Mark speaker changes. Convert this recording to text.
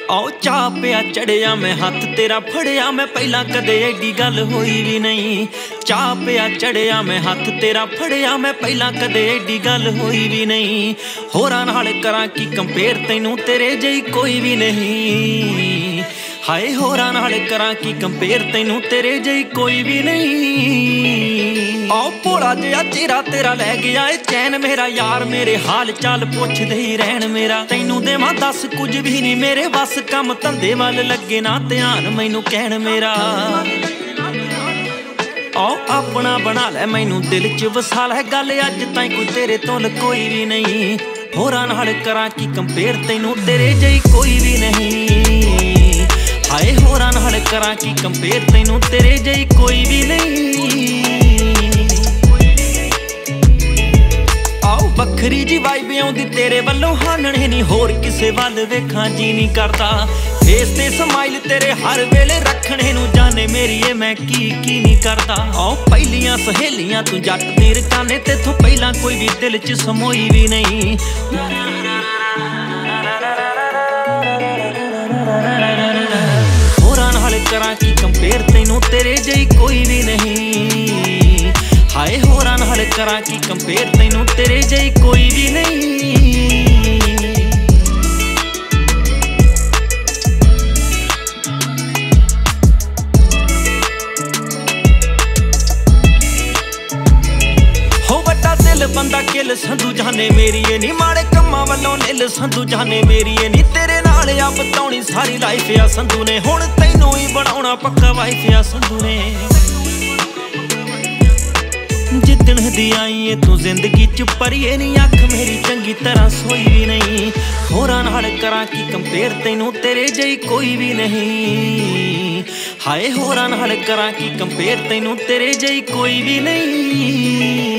Speaker 1: आओ चाह पिया चढ़िया मैं हथ तेरा फड़िया मैं पहला कदे एडी गल होई भी नहीं। चाह पिया चढ़िया मैं हथ तेरा फड़िया मैं पहला कदे एडी गल होई भी नहीं। होरां नाल करां की कंपेयर तैनू तेरे जई कोई भी नहीं। हाय होरां नाल करां की कंपेयर तैनू तेरे जई कोई भी नहीं। आओ भोला जिहा चेहरा तेरा लै गया ए चैन मेरा यार मेरे हाल चाल पुछदे ही रहन मेरा। तैनू देवां दस कुछ भी नहीं मेरे बस काम धंधे वल लगे ना ध्यान मैनू कहण मेरा। आओ अपना बना लै मैनू दिल च वसा लै गल अज ताईं कोई तेरे तो कोई भी नहीं। होरां नाल करां की कंपेयर तैनू तेरे जई कोई भी नहीं। हाय होरां नाल करां की कंपेयर तैनू तेरे जई कोई भी नहीं। बखरी जी वाइब आउंदी तेरे वल्लों हानणे नहीं होर किसे वल वेखां जी नहीं करदा। फेस ते स्माइल तेरे हर वेले रखणे नूं जाने मेरी ए मैं की नहीं करदा। आओ पहलियां सहेलियां तू जट दी रचाने तेथों पहला कोई भी दिल च समोई भी नहीं। होरां नाल करां की कंपेयर तैनू तेरे जई कोई भी नहीं। हाय होरां नाल करां की कंपेयर तैनू तेरे जई कोई भी नहीं। हो बड़ा दिल बंदा किल संधू जाने मेरी ए नी माड़े कम्मां वल्लों निल संधू जाने मेरी ए नी। तेरे नाल आ बताउणी सारी लाइफ आ संधू ने हुण तैनू ही बनाउणा पक्का वाइफ आ संधू ने। जिदण दी आई है तू जिंदगी च परिए नी अख मेरी चंगी तरह सोई भी नहीं। होरां नाल करां की कंपेयर तैनू तेरे जई कोई भी नहीं। हाय होरां नाल करां की कंपेयर तैनू तेरे जई कोई भी नहीं।